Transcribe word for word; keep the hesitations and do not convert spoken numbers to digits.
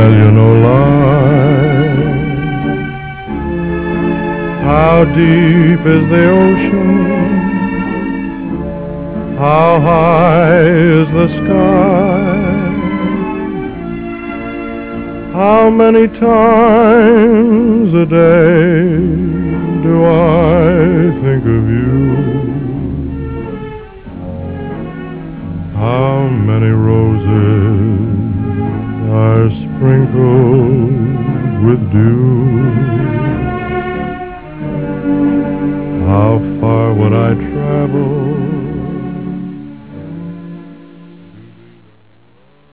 tell you no lie. How deep is the ocean? How high is the sky? How many times a day do I think of you? How many roads